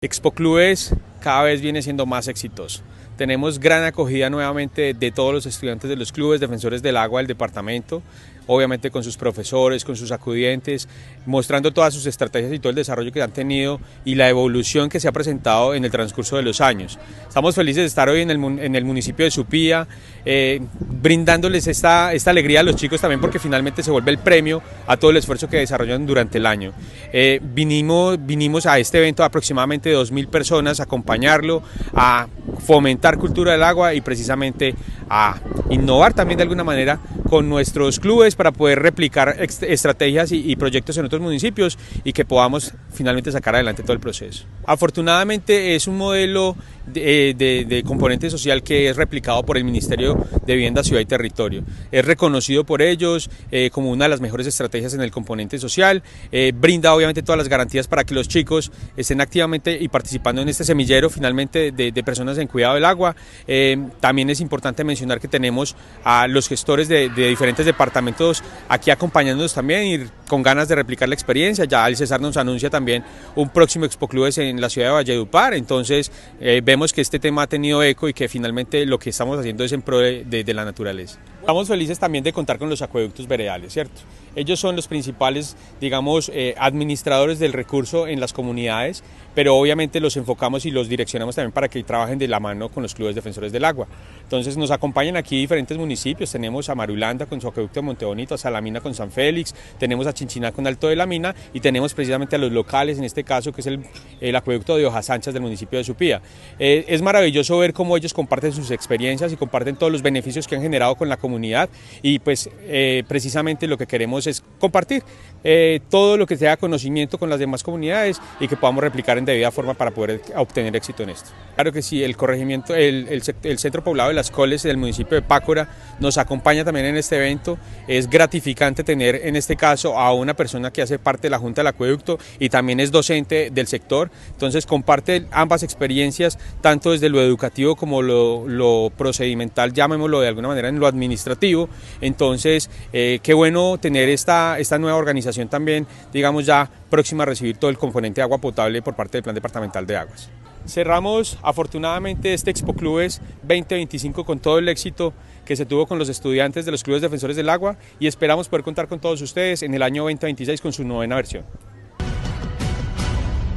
Expo Clubes cada vez viene siendo más exitoso. Tenemos gran acogida nuevamente de todos los estudiantes de los clubes defensores del agua del departamento, obviamente con sus profesores, con sus acudientes, mostrando todas sus estrategias y todo el desarrollo que han tenido y la evolución que se ha presentado en el transcurso de los años. Estamos felices de estar hoy en el municipio de Supía, brindándoles esta alegría a los chicos también, porque finalmente se vuelve el premio a todo el esfuerzo que desarrollan durante el año. Vinimos a este evento aproximadamente 2.000 personas a acompañarlo, a fomentar cultura del agua y precisamente a innovar también de alguna manera con nuestros clubes para poder replicar estrategias y proyectos en otros municipios y que podamos finalmente sacar adelante todo el proceso. Afortunadamente es un modelo de componente social que es replicado por el Ministerio de Vivienda, Ciudad y Territorio. Es reconocido por ellos como una de las mejores estrategias en el componente social, brinda obviamente todas las garantías para que los chicos estén activamente y participando en este semillero finalmente de personas en cuidado del agua. También es importante mencionar que tenemos a los gestores de diferentes departamentos aquí acompañándonos también y con ganas de replicar la experiencia. Ya el César nos anuncia también un próximo Expo Clubes en la ciudad de Valledupar, entonces vemos que este tema ha tenido eco y que finalmente lo que estamos haciendo es en pro de la naturaleza. Estamos felices también de contar con los acueductos veredales, ¿cierto? Ellos son los principales, digamos, administradores del recurso en las comunidades, pero obviamente los enfocamos y los direccionamos también para que trabajen de la mano con los clubes defensores del agua. Entonces nos acompañan aquí diferentes municipios, tenemos a Marulanda con su acueducto de Monte Bonito, a Salamina con San Félix, tenemos a Chinchiná con Alto de la Mina y tenemos precisamente a los locales, en este caso que es el acueducto de Hojas Anchas del municipio de Supía. Es maravilloso ver cómo ellos comparten sus experiencias y comparten todos los beneficios que han generado con la comunidad y pues precisamente lo que queremos es compartir todo lo que sea conocimiento con las demás comunidades y que podamos replicar en debida forma para poder obtener éxito en esto. Claro que sí, el corregimiento, el centro poblado de Las Coles del municipio de Pácora nos acompaña también en este evento. Es gratificante tener en este caso a una persona que hace parte de la Junta del Acueducto y también es docente del sector, entonces comparte ambas experiencias tanto desde lo educativo como lo procedimental, llamémoslo de alguna manera en lo administrativo. Entonces qué bueno tener esta nueva organización también, digamos ya próxima a recibir todo el componente de agua potable por parte del Plan Departamental de Aguas. Cerramos afortunadamente este Expo Clubes 2025 con todo el éxito que se tuvo con los estudiantes de los clubes defensores del agua y esperamos poder contar con todos ustedes en el año 2026 con su novena versión.